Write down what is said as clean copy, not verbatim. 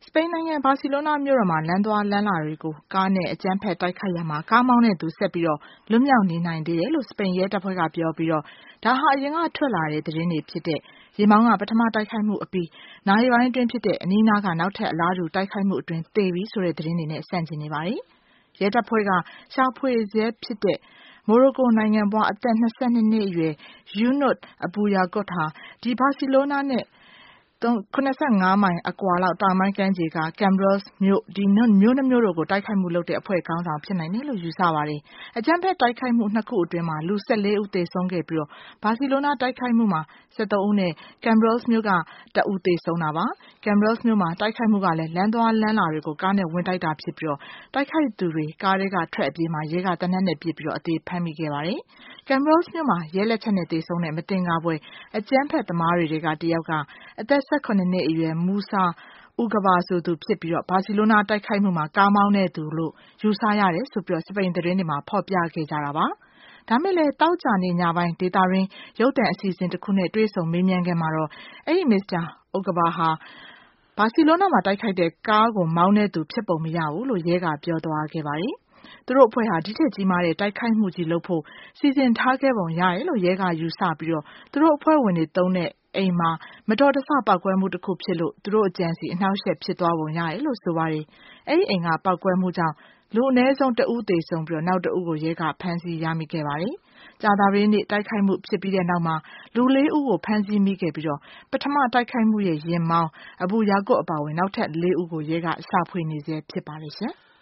စပိန်နိုင်ငံဘာစီလိုနာမြို့တော်မှာလမ်းသွားလမ်းလာတွေကိုကားနဲ့အကြမ်းဖက်တိုက်ခိုက်ရာမှာကားမောင်းတဲ့သူဆက်ပြီးလွတ်မြောက်နေနိုင်သေးတယ်လို့စပိန်ရဲတပ်ဖွဲ့ကပြောပြီးဒါဟာအရင်ကထွက်လာတဲ့သတင်းတွေဖြစ်တဲ့ရေမောင်းကပထမတိုက်ခိုက်မှုအပြီးနာရီပိုင်းအတွင်းဖြစ်တဲ့အနီးနားကနောက်ထပ်အလားတူတိုက်ခိုက်မှုအတွင်းသေပြီဆိုတဲ့သတင်းတွေနဲ့ဆန့်ကျင်နေပါတယ်။ရဲတပ်ဖွဲ့ကရှာဖွေဆဲဖြစ်တဲ့မိုရိုကိုနိုင်ငံပွားအသက်22နှစ်အရွယ် Younes Abbouyaaquout ဟာဒီဘာစီလိုနာနဲ့85မိုင်အကွာလောက်တောင်ပိုင်းကမ်းခြေက Cambrils မြို့ဒီမြို့နှစ်မြို့တို့ကိုတိုက်ခိုက်မှုလုပ်တဲ့အဖွဲ့ခေါင်းဆောင်ဖြစ်နိုင်တယ်လို့ယူဆပါတယ်။အကြမ်းဖက်တိုက်ခိုက်မှုနှစ်ခုအတွင်းမှာလူ14ဦးသေဆုံးခဲ့ပြီးဘာစီလိုနာတိုက်ခိုက်မှုမှာ13ဦးနဲ့ Cambrils မြို့က1ဦးသေဆုံးတာပါ။ Cambrils မြို့မှာတိုက်ခိုက်မှုကလည်းလမ်းသွားလမ်းလာတွေကိုကားနဲ့ဝင်တိုက်တာဖြစ်ပြီးတိုက်ခိုက်သူတွေကားထဲကထွက်အပြေးမှာရဲကသေနတ်နဲ့ပစ်ပြီးအသေဖမ်းမိခဲ့ပါတယ်။ Cambrils မြို့မှာရဲလက်ချက်နဲ့သေဆုံးတဲ့မသင်္ကာဖွယ်အကြမ်းဖက်သမားတွေထဲကတယောက်ကအသက်18နှစ်အရွယ် Moussa Ougaba ဆိုသူဖြစ်ပြီးဘာစီလိုနာတိုက်ခိုက်မှုမှာကားမောင်းတဲ့သူလို့ယူဆရတယ်ဆိုပြီးစပိန်သတင်းတွေမှာဖော်ပြခဲ့ကြတာပါ။ဒါမဲ့လည်းသောကြာနေ့ညပိုင်းဒေသတွင်းရုပ်သံအစီအစဉ်တစ်ခုနဲ့တွေ့ဆုံမေးမြန်းခန်းမှာအဲ့ဒီ Mr. Ougaba ဟာဘာစီလိုနာမှာတိုက်ခိုက်တဲ့ကားကိုမောင်းတဲ့သူဖြစ်ပုံမရဘူးလို့ရဲကပြောသွားခဲ့ပါတယ်။သူတို့အဖွဲ့ဟာဒီထက်ကြီးမားတဲ့တိုက်ခိုက်မှုကြီးလုပ်ဖို့စီစဉ်ထားခဲ့ပုံရတယ်လို့ရဲကယူဆပြီးသူတို့အဖွဲ့ဝင်တွေသုံးတဲ့အိမ်မှာမတော်တဆပေါက်ကွဲမှုတစ်ခုဖြစ်လို့သူတို့အကြံစီအနှောက်အယှက်ဖြစ်သွားပုံရတယ်လို့ဆိုပါတယ်။အဲ့ဒီအိမ်ကပေါက်ကွဲမှုကြောင့်လူအနည်းဆုံး1ဦးသေဆုံးပြီးနောက်1ဦးကိုရဲကဖမ်းဆီးရမိခဲ့ပါတယ်။ကြာသပတေးနေ့တိုက်ခိုက်မှုဖြစ်ပြီးတဲ့နောက်မှာလူ4ဦးကိုဖမ်းဆီးမိခဲ့ပြီးပထမတိုက်ခိုက်မှုရဲ့ယာဉ်မောင်းAbbouyaaquoutအပါအဝင်နောက်ထပ်4ဦးကိုရဲကရှာဖွေနေဆဲဖြစ်ပါတယ်ရှင်။